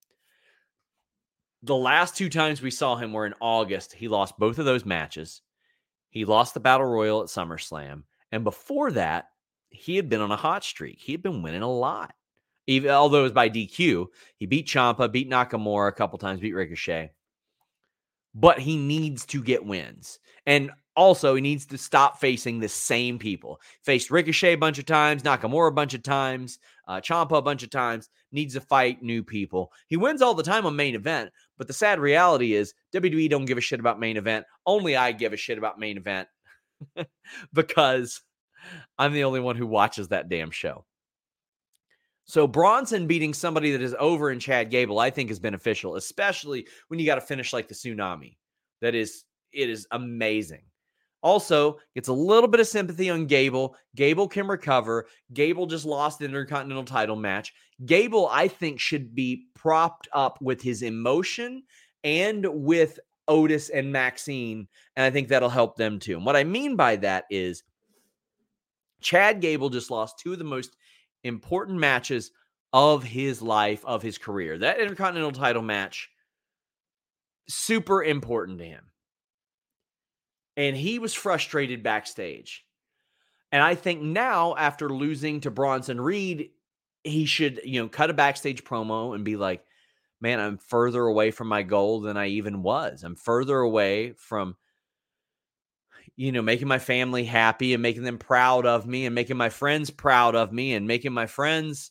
The last 2 times we saw him were in August. He lost both of those matches. He lost the Battle Royal at SummerSlam. And before that, he had been on a hot streak. He had been winning a lot. Even although it was by DQ, he beat Ciampa, beat Nakamura a couple times, beat Ricochet. But he needs to get wins. And also, he needs to stop facing the same people. Faced Ricochet a bunch of times, Nakamura a bunch of times, Ciampa a bunch of times. Needs to fight new people. He wins all the time on main event, but the sad reality is WWE don't give a shit about main event. Only I give a shit about main event because I'm the only one who watches that damn show. So Bronson beating somebody that is over in Chad Gable, I think, is beneficial, especially when you got to finish like the Tsunami. It is amazing. Also, gets a little bit of sympathy on Gable. Gable can recover. Gable just lost the Intercontinental title match. Gable, I think, should be propped up with his emotion and with Otis and Maxine, and I think that'll help them too. And what I mean by that is Chad Gable just lost 2 of the most important matches of his life, of his career. That Intercontinental title match, super important to him. And he was frustrated backstage. And I think now, after losing to Bronson Reed, he should, cut a backstage promo and be like, man, I'm further away from my goal than I even was. I'm further away from, making my family happy and making them proud of me and making my friends proud of me and making my friends,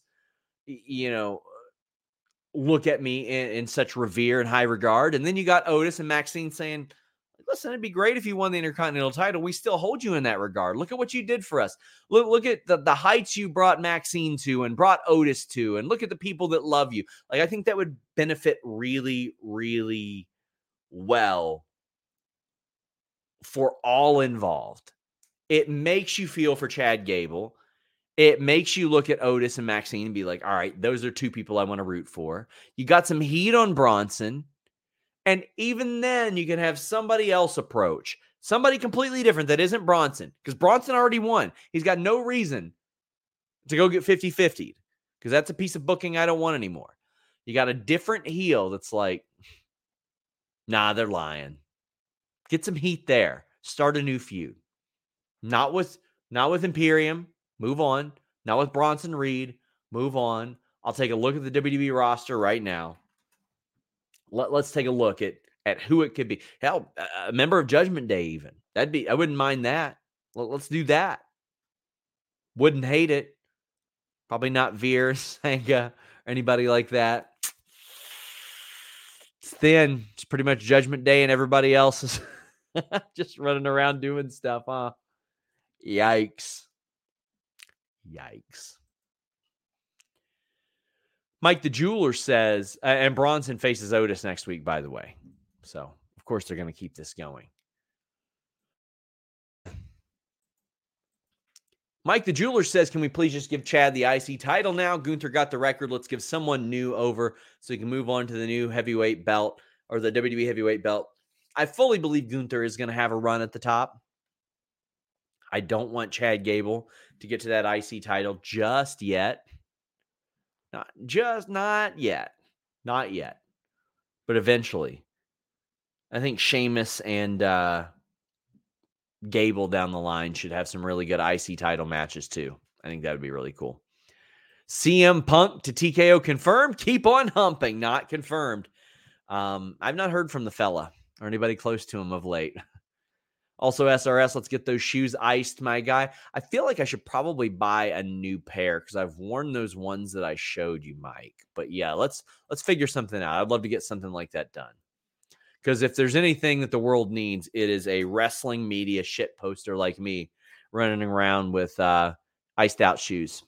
look at me in such revere and high regard. And then you got Otis and Maxine saying, listen, it'd be great if you won the Intercontinental title. We still hold you in that regard. Look at what you did for us. Look at the heights you brought Maxine to and brought Otis to, and look at the people that love you. Like, I think that would benefit really, really well for all involved. It makes you feel for Chad Gable. It makes you look at Otis and Maxine and be like, all right, those are 2 people I want to root for. You got some heat on Bronson. And even then, you can have somebody else approach. Somebody completely different that isn't Bronson. Because Bronson already won. He's got no reason to go get 50-50'd. Because that's a piece of booking I don't want anymore. You got a different heel that's like, nah, they're lying. Get some heat there. Start a new feud. Not with Imperium. Move on. Not with Bronson Reed. Move on. I'll take a look at the WWE roster right now. Let's take a look at who it could be. Hell, a member of Judgment Day even. I wouldn't mind that. Let's do that. Wouldn't hate it. Probably not Veer, Sanga, or anybody like that. It's thin. It's pretty much Judgment Day and everybody else is just running around doing stuff, huh? Yikes. Mike the Jeweler says, and Bronson faces Otis next week, by the way. So, of course, they're going to keep this going. Mike the Jeweler says, can we please just give Chad the IC title now? Gunther got the record. Let's give someone new over so he can move on to the new heavyweight belt or the WWE heavyweight belt. I fully believe Gunther is going to have a run at the top. I don't want Chad Gable to get to that IC title just yet. Not yet. But eventually. I think Sheamus and Gable down the line should have some really good IC title matches too. I think that would be really cool. CM Punk to TKO confirmed. Keep on humping. Not confirmed. I've not heard from the fella or anybody close to him of late. Also, SRS, let's get those shoes iced, my guy. I feel like I should probably buy a new pair because I've worn those ones that I showed you, Mike. But yeah, let's figure something out. I'd love to get something like that done. Because if there's anything that the world needs, it is a wrestling media shit poster like me running around with iced out shoes.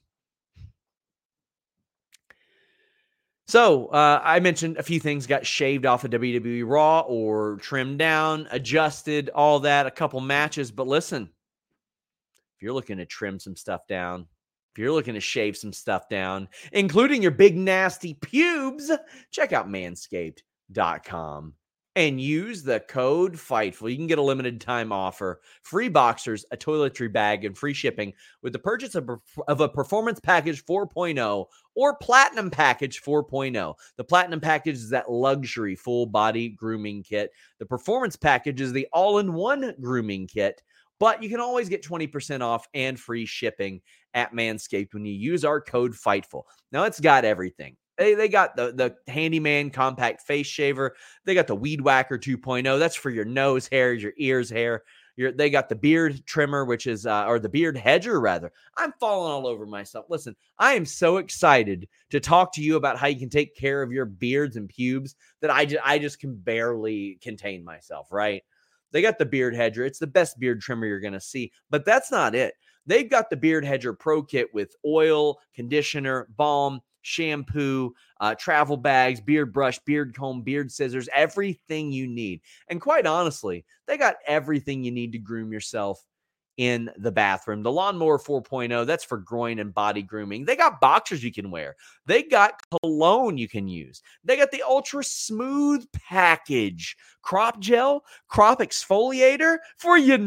So I mentioned a few things got shaved off of WWE Raw or trimmed down, adjusted, all that, a couple matches. But listen, if you're looking to trim some stuff down, if you're looking to shave some stuff down, including your big nasty pubes, check out manscaped.com and use the code FIGHTFUL. You can get a limited time offer, free boxers, a toiletry bag, and free shipping with the purchase of a Performance Package 4.0 or Platinum Package 4.0. The Platinum Package is that luxury full body grooming kit. The Performance Package is the all-in-one grooming kit. But you can always get 20% off and free shipping at Manscaped when you use our code FIGHTFUL. Now, it's got everything. They got the Handyman Compact Face Shaver. They got the Weed Whacker 2.0. That's for your nose hair, your ears hair. They got the beard trimmer, which is, or the beard hedger, rather. I'm falling all over myself. Listen, I am so excited to talk to you about how you can take care of your beards and pubes that I just can barely contain myself, right? They got the beard hedger. It's the best beard trimmer you're going to see, but that's not it. They've got the Beard Hedger Pro Kit with oil, conditioner, balm, shampoo, travel bags, beard brush, beard comb, beard scissors, everything you need. And quite honestly, they got everything you need to groom yourself in the bathroom. The Lawnmower 4.0, that's for groin and body grooming. They got boxers you can wear. They got cologne you can use. They got the Ultra Smooth Package, crop gel, crop exfoliator for your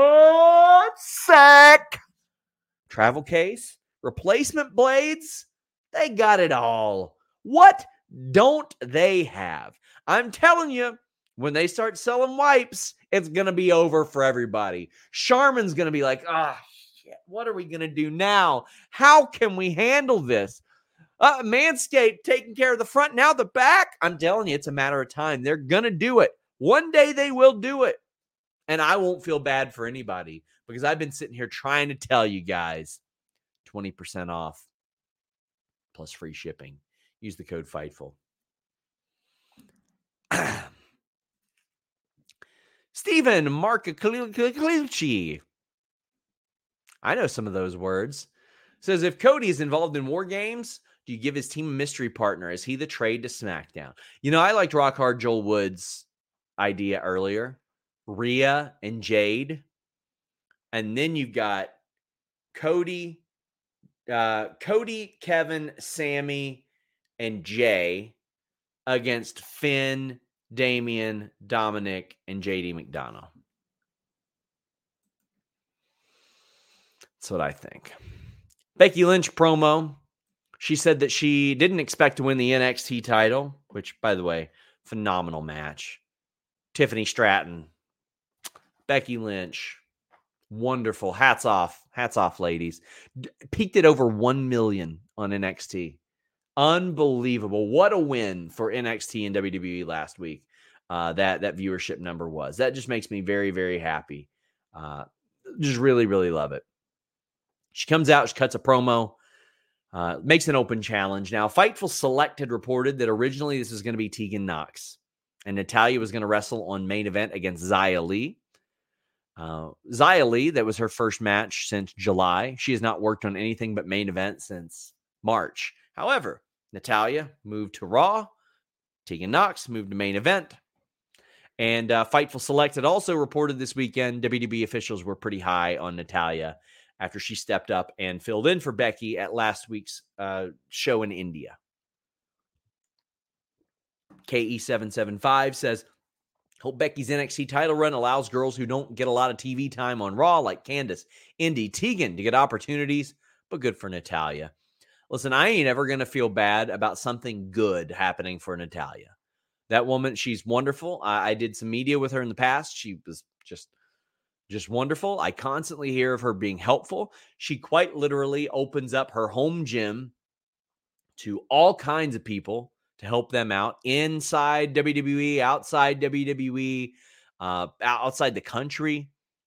nutsack, travel case, replacement blades. They got it all. What don't they have? I'm telling you, when they start selling wipes, it's going to be over for everybody. Charmin's going to be like, shit, what are we going to do now? How can we handle this? Manscaped taking care of the front, now the back. I'm telling you, it's a matter of time. They're going to do it. One day they will do it. And I won't feel bad for anybody because I've been sitting here trying to tell you guys 20% off plus free shipping. Use the code FIGHTFUL. Stephen Marcaclucci. I know some of those words. Says, if Cody is involved in War Games, do you give his team a mystery partner? Is he the trade to SmackDown? You know, I liked Rock Hard Joel Woods' idea earlier. Rhea and Jade. And then you've got Cody, Kevin, Sammy, and Jay against Finn, Damian, Dominic, and JD McDonough. That's what I think. Becky Lynch promo. She said that she didn't expect to win the NXT title, which, by the way, phenomenal match. Tiffany Stratton, Becky Lynch, wonderful. Hats off, ladies. Peaked at over 1 million on NXT. Unbelievable. What a win for NXT and WWE last week. That viewership number was. That just makes me very, very happy. Just really, really love it. She comes out, she cuts a promo, makes an open challenge. Now, Fightful Select had reported that originally this was going to be Tegan Nox, and Natalya was going to wrestle on main event against Xia Li. Xia Li, that was her first match since July. She has not worked on anything but main event since March. However, Natalya moved to Raw. Tegan Nox moved to main event. And Fightful Select had also reported this weekend WWE officials were pretty high on Natalya after she stepped up and filled in for Becky at last week's show in India. KE775 says, hope Becky's NXT title run allows girls who don't get a lot of TV time on Raw, like Candice, Indy, Tegan, to get opportunities, but good for Natalya. Listen, I ain't ever going to feel bad about something good happening for Natalya. That woman, she's wonderful. I did some media with her in the past. She was just wonderful. I constantly hear of her being helpful. She quite literally opens up her home gym to all kinds of people to help them out inside WWE, outside WWE, outside the country.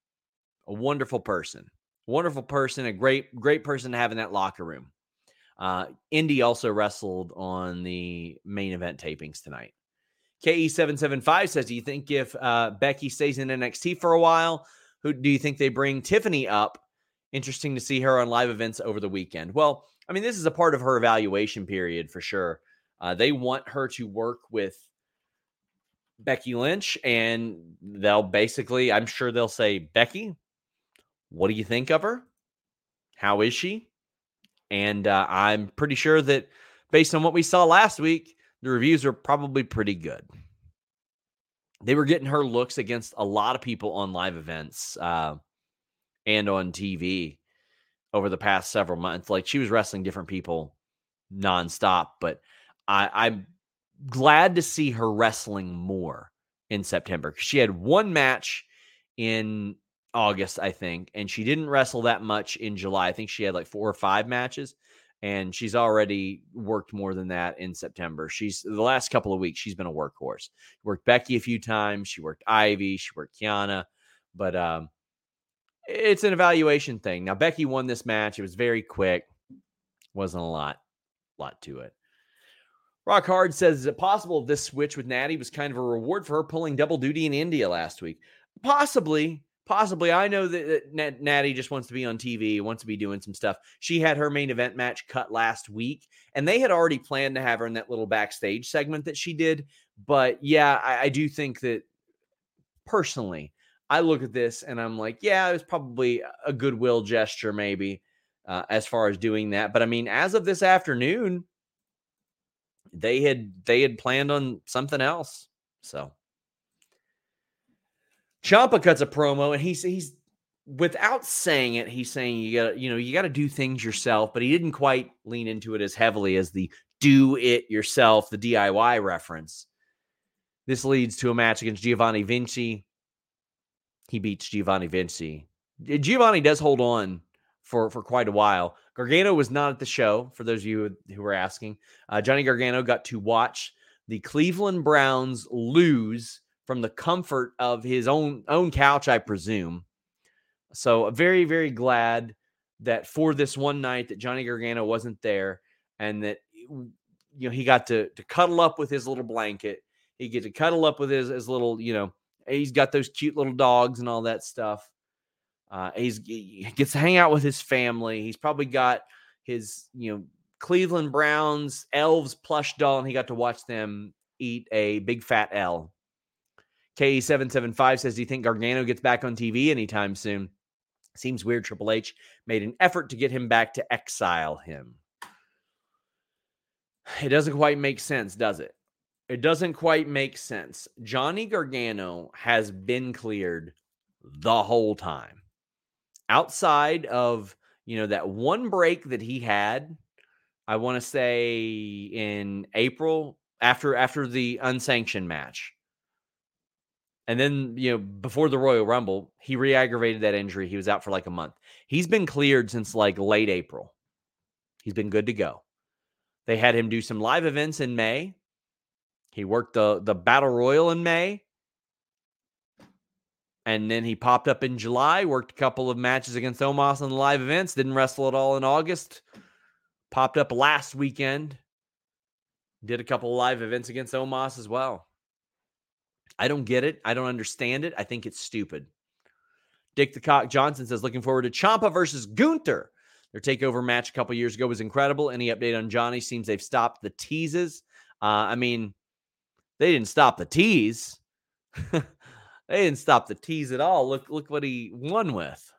A wonderful person. Wonderful person, a great person to have in that locker room. Indy also wrestled on the main event tapings tonight. KE775 says, do you think if Becky stays in NXT for a while, who do you think they bring Tiffany up? Interesting to see her on live events over the weekend. Well, I mean, this is a part of her evaluation period for sure. They want her to work with Becky Lynch, and they'll basically, I'm sure they'll say, Becky, what do you think of her? How is she? And I'm pretty sure that based on what we saw last week, the reviews are probably pretty good. They were getting her looks against a lot of people on live events and on TV over the past several months. Like, she was wrestling different people nonstop, but I'm glad to see her wrestling more in September. She had one match in August, I think, and she didn't wrestle that much in July. I think she had like 4 or 5 matches, and she's already worked more than that in September. The last couple of weeks, she's been a workhorse. She worked Becky a few times. She worked Ivy. She worked Kiana, but it's an evaluation thing. Now, Becky won this match. It was very quick. Wasn't a lot to it. Rock Hard says, is it possible this switch with Natty was kind of a reward for her pulling double duty in India last week? Possibly. I know that Natty just wants to be on TV, wants to be doing some stuff. She had her main event match cut last week, and they had already planned to have her in that little backstage segment that she did. But yeah, I do think that personally, I look at this and I'm like, yeah, it was probably a goodwill gesture maybe as far as doing that. But I mean, as of this afternoon, they had planned on something else. So Ciampa cuts a promo, and he's without saying it, he's saying you got to do things yourself, but he didn't quite lean into it as heavily as the do it yourself, the DIY reference. This leads to a match against Giovanni Vinci. He beats Giovanni Vinci. Giovanni does hold on for quite a while. Gargano was not at the show, for those of you who were asking. Johnny Gargano got to watch the Cleveland Browns lose from the comfort of his own couch, I presume. So very, very glad that for this one night that Johnny Gargano wasn't there, and that he got to cuddle up with his little blanket. He get to cuddle up with his little, he's got those cute little dogs and all that stuff. He gets to hang out with his family. He's probably got his, Cleveland Browns elves plush doll, and he got to watch them eat a big fat L. KE775 says, do you think Gargano gets back on TV anytime soon? Seems weird Triple H made an effort to get him back to exile him. It doesn't quite make sense, does it? It doesn't quite make sense. Johnny Gargano has been cleared the whole time. Outside of, that one break that he had, I want to say in April, after the unsanctioned match. And then, before the Royal Rumble, he re-aggravated that injury. He was out for like a month. He's been cleared since like late April. He's been good to go. They had him do some live events in May. He worked the Battle Royal in May. And then he popped up in July, worked a couple of matches against Omos on the live events, didn't wrestle at all in August. Popped up last weekend. Did a couple of live events against Omos as well. I don't get it. I don't understand it. I think it's stupid. Dick the Cock Johnson says, looking forward to Ciampa versus Gunther. Their takeover match a couple years ago was incredible. Any update on Johnny? Seems they've stopped the teases. They didn't stop the tease. They didn't stop the tease at all. Look what he won with.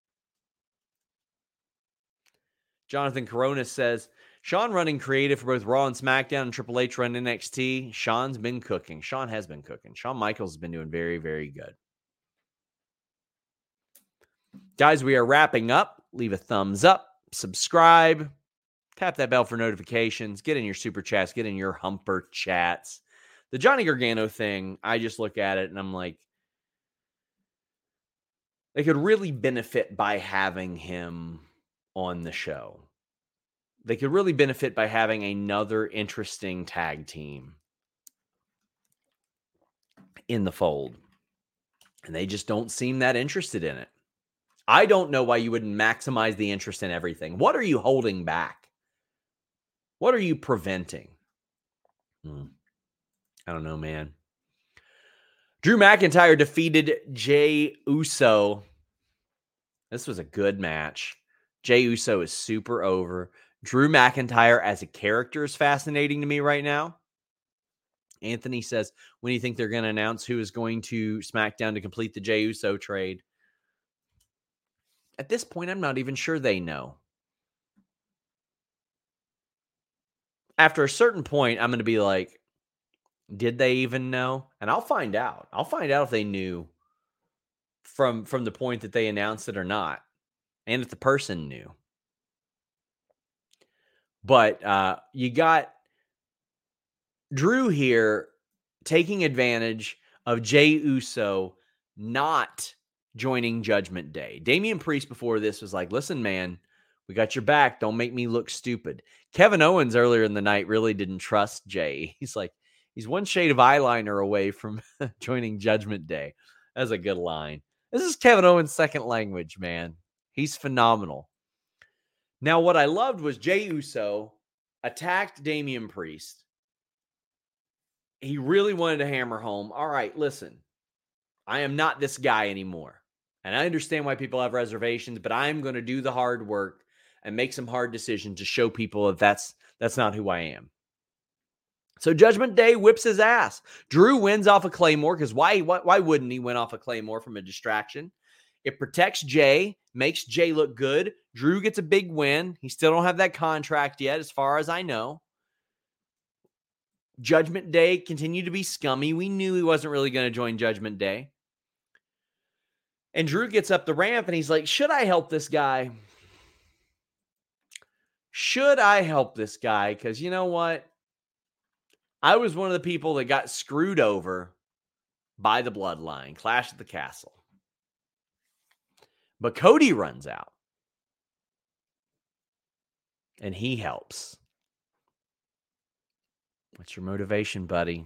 Jonathan Corona says, Sean running creative for both Raw and SmackDown, and Triple H running NXT. Sean's been cooking. Sean has been cooking. Shawn Michaels has been doing very, very good. Guys, we are wrapping up. Leave a thumbs up. Subscribe. Tap that bell for notifications. Get in your super chats. Get in your humper chats. The Johnny Gargano thing, I just look at it and I'm like, they could really benefit by having him on the show. They could really benefit by having another interesting tag team in the fold. And they just don't seem that interested in it. I don't know why you wouldn't maximize the interest in everything. What are you holding back? What are you preventing? I don't know, man. Drew McIntyre defeated Jey Uso. This was a good match. Jey Uso is super over. Drew McIntyre as a character is fascinating to me right now. Anthony says, when do you think they're going to announce who is going to SmackDown to complete the Jey Uso trade? At this point, I'm not even sure they know. After a certain point, I'm going to be like, did they even know? And I'll find out. I'll find out if they knew from the point that they announced it or not. And if the person knew. But you got Drew here taking advantage of Jey Uso not joining Judgment Day. Damian Priest before this was like, listen, man, we got your back. Don't make me look stupid. Kevin Owens earlier in the night really didn't trust Jey. He's like, he's one shade of eyeliner away from joining Judgment Day. That's a good line. This is Kevin Owens' second language, man. He's phenomenal. Now, what I loved was Jey Uso attacked Damian Priest. He really wanted to hammer home, all right, listen, I am not this guy anymore. And I understand why people have reservations, but I'm going to do the hard work and make some hard decisions to show people that that's not who I am. So Judgment Day whips his ass. Drew wins off a Claymore because why wouldn't he win off a Claymore from a distraction? It protects Jey, makes Jey look good. Drew gets a big win. He still don't have that contract yet, as far as I know. Judgment Day continued to be scummy. We knew he wasn't really going to join Judgment Day. And Drew gets up the ramp and he's like, should I help this guy? Should I help this guy? Because you know what? I was one of the people that got screwed over by the Bloodline, Clash at the Castle. But Cody runs out. And he helps. What's your motivation, buddy?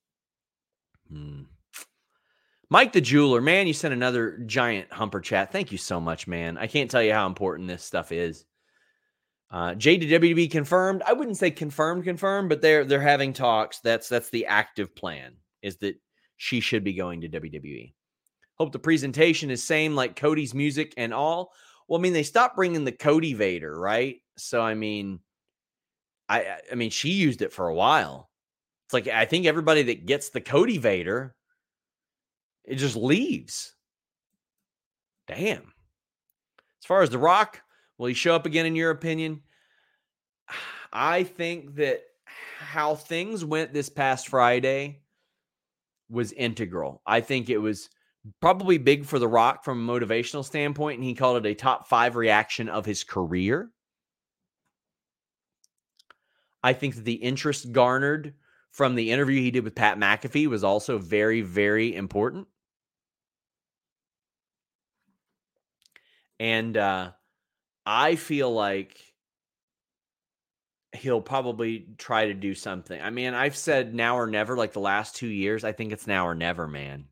Mike the Jeweler, man, you sent another giant humper chat. Thank you so much, man. I can't tell you how important this stuff is. Jay to WWE confirmed. I wouldn't say confirmed, but they're having talks. That's the active plan, is that she should be going to WWE. Hope the presentation is same like Cody's music and all. Well, I mean, they stopped bringing the Cody Vader, right? So, I mean, I mean, she used it for a while. It's like, I think everybody that gets the Cody Vader, it just leaves. Damn. As far as The Rock, will he show up again in your opinion? I think that how things went this past Friday was integral. I think it was probably big for The Rock from a motivational standpoint, and he called it a top 5 reaction of his career. I think that the interest garnered from the interview he did with Pat McAfee was also very, very important. And I feel like he'll probably try to do something. I mean, I've said now or never, like the last 2 years. I think it's now or never, man.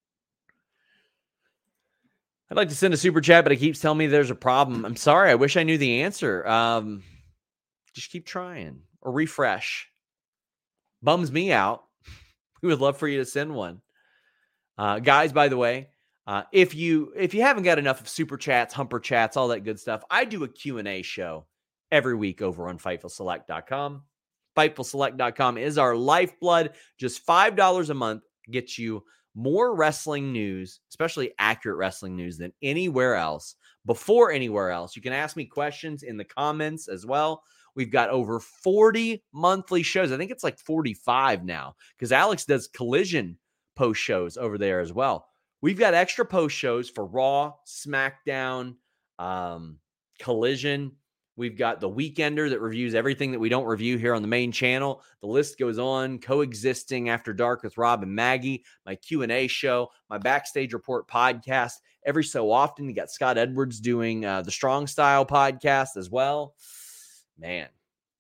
I'd like to send a super chat, but it keeps telling me there's a problem. I'm sorry. I wish I knew the answer. Just keep trying or refresh. Bums me out. We would love for you to send one. Guys, by the way, if you haven't got enough of super chats, humper chats, all that good stuff, I do a Q&A show every week over on FightfulSelect.com. FightfulSelect.com is our lifeblood. Just $5 a month gets you more wrestling news, especially accurate wrestling news, than anywhere else. Before anywhere else, you can ask me questions in the comments as well. We've got over 40 monthly shows. I think it's like 45 now because Alex does Collision post shows over there as well. We've got extra post shows for Raw, SmackDown, Collision. We've got the Weekender that reviews everything that we don't review here on the main channel. The list goes on. Coexisting After Dark with Rob and Maggie, my Q&A show, my Backstage Report podcast. Every so often, you got Scott Edwards doing the Strong Style podcast as well. Man.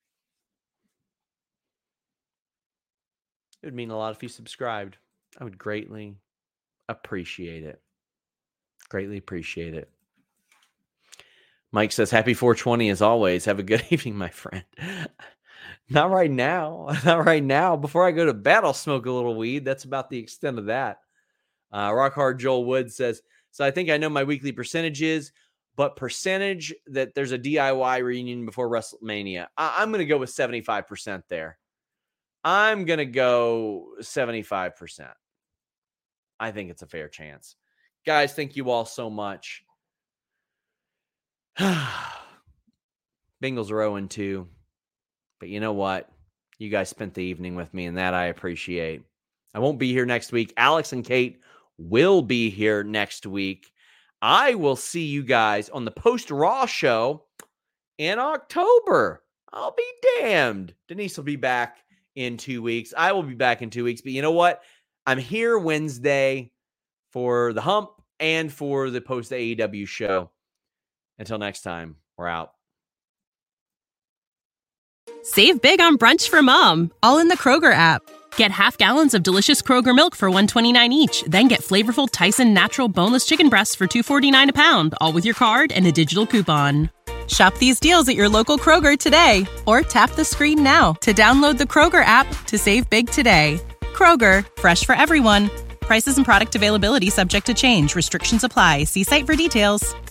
It would mean a lot if you subscribed. I would greatly appreciate it. Greatly appreciate it. Mike says, happy 420 as always. Have a good evening, my friend. Not right now. Not right now. Before I go to bed, I'll smoke a little weed. That's about the extent of that. Rock Hard Joel Wood says, so I think I know my weekly percentages, but percentage that there's a DIY reunion before WrestleMania. I'm going to go with 75% there. I'm going to go 75%. I think it's a fair chance. Guys, thank you all so much. Bengals are 0-2. But you know what? You guys spent the evening with me, and that I appreciate. I won't be here next week. Alex and Kate will be here next week. I will see you guys on the post-Raw show in October. I'll be damned. Denise will be back in 2 weeks. I will be back in 2 weeks. But you know what? I'm here Wednesday for the hump and for the post-AEW show. Until next time, we're out. Save big on brunch for mom, all in the Kroger app. Get half gallons of delicious Kroger milk for $1.29 each. Then get flavorful Tyson natural boneless chicken breasts for $2.49 a pound, all with your card and a digital coupon. Shop these deals at your local Kroger today, or tap the screen now to download the Kroger app to save big today. Kroger, fresh for everyone. Prices and product availability subject to change. Restrictions apply. See site for details.